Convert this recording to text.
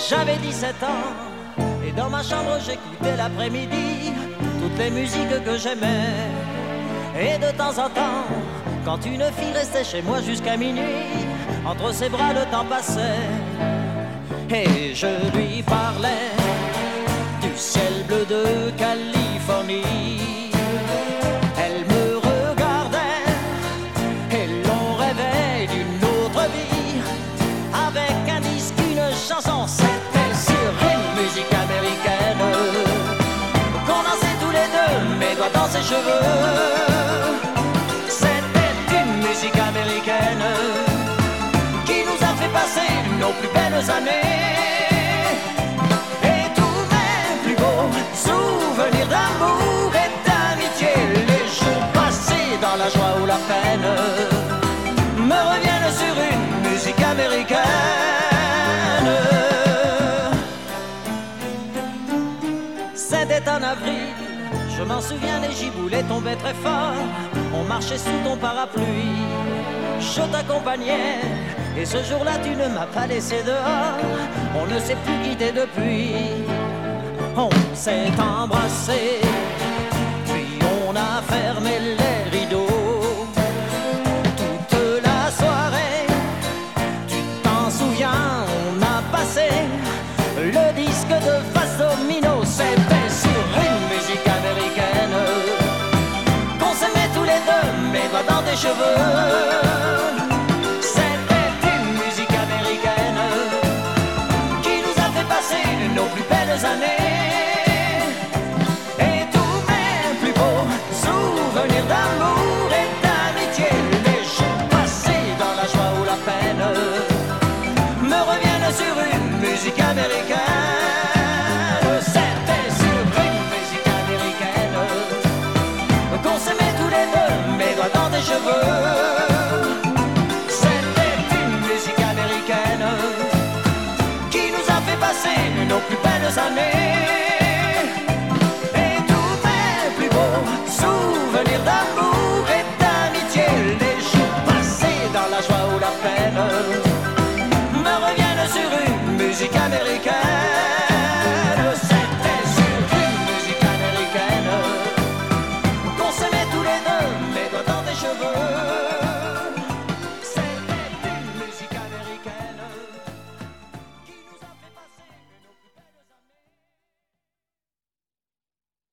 J'avais 17 ans et dans ma chambre j'écoutais l'après-midi toutes les musiques que j'aimais. Et de temps en temps, quand une fille restait chez moi jusqu'à minuit, entre ses bras le temps passait. Et je lui parlais du ciel bleu de Californie. Elle me regardait et l'on rêvait d'une autre vie. Avec un disque, une chanson, c'était sur une musique américaine qu'on dansait tous les deux, mes doigts dans ses cheveux. C'était une musique américaine qui nous a fait passer nos plus belles années. Et tous mes plus beaux souvenirs d'amour et d'amitié, les jours passés dans la joie ou la peine, me reviennent sur une musique américaine. C'était en avril, je m'en souviens, les giboulées tombaient très fort. On marchait sous ton parapluie, je t'accompagnais. Et ce jour-là tu ne m'as pas laissé dehors. On ne s'est plus quitté depuis. On s'est embrassé, puis on a fermé les rideaux. Toute la soirée, tu t'en souviens, on a passé le disque de Face Domino. C'était sur une musique américaine qu'on s'aimait tous les deux, mes doigts dans tes cheveux. C'était une musique américaine qui nous a fait passer nos plus belles années. Et tous mes plus beaux souvenirs d'amour et d'amitié, les jours passés dans la joie ou la peine, me reviennent sur une musique américaine. C'était sur une musique américaine qu'on s'aimait tous les deux, mes doigts dans tes cheveux. C'était une musique américaine qui nous a fait passer nos plus belles années.